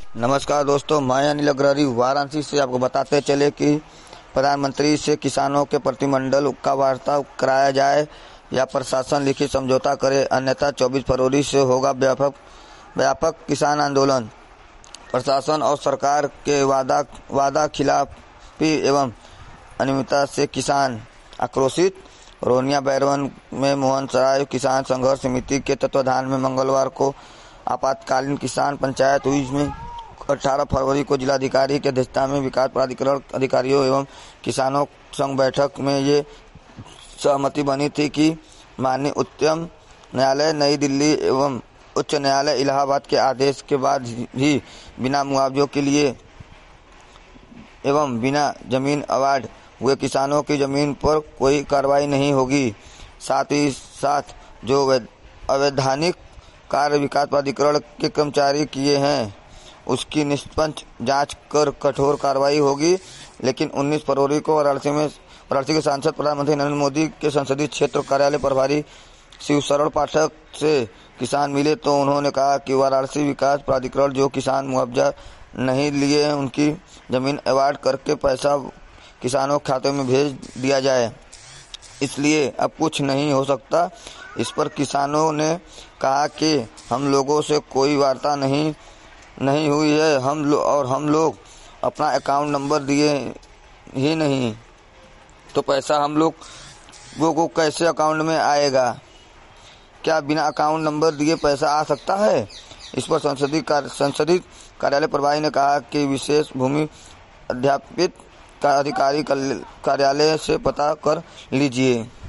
नमस्कार दोस्तों, मैं अनिल अग्रवाल वाराणसी से आपको बताते चले कि प्रधानमंत्री से किसानों के प्रतिनिधिमंडल का वार्ता कराया जाए या प्रशासन लिखित समझौता करे, अन्यथा 24 फरवरी से होगा व्यापक किसान आंदोलन। प्रशासन और सरकार के वादा खिलाफी एवं अनियमितता से किसान आक्रोशित। रोहनिया बैरवन में मोहन सराय किसान संघर्ष समिति के तत्वाधान में मंगलवार को आपातकालीन किसान पंचायत हुई, इसमें 18 फरवरी को जिलाधिकारी की अध्यक्षता में विकास प्राधिकरण अधिकारियों एवं किसानों संघ बैठक में ये सहमति बनी थी कि माननीय उच्चतम न्यायालय नई दिल्ली एवं उच्च न्यायालय इलाहाबाद के आदेश के बाद भी बिना मुआवजों के लिए एवं बिना जमीन अवार्ड हुए किसानों की जमीन पर कोई कार्रवाई नहीं होगी। साथ ही साथ जो अवैधानिक कार्य विकास प्राधिकरण के कर्मचारी किए हैं उसकी निष्पक्ष जांच कर कठोर कार्रवाई होगी। लेकिन 19 फरवरी को वाराणसी के सांसद प्रधानमंत्री नरेंद्र मोदी के संसदीय क्षेत्र कार्यालय प्रभारी शिवशरण पाठक से किसान मिले तो उन्होंने कहा कि वाराणसी विकास प्राधिकरण जो किसान मुआवजा नहीं लिए उनकी जमीन अवार्ड करके पैसा किसानों के खाते में भेज दिया जाए, इसलिए अब कुछ नहीं हो सकता। इस पर किसानों ने कहा कि हम लोगों से कोई वार्ता नहीं हुई है, हम लोग अपना अकाउंट नंबर दिए ही नहीं, तो पैसा हम लोगों को कैसे अकाउंट में आएगा? क्या बिना अकाउंट नंबर दिए पैसा आ सकता है? इस पर संसदीय कार्यालय प्रभारी ने कहा कि विशेष भूमि अध्यापित का अधिकारी कार्यालय से पता कर लीजिए।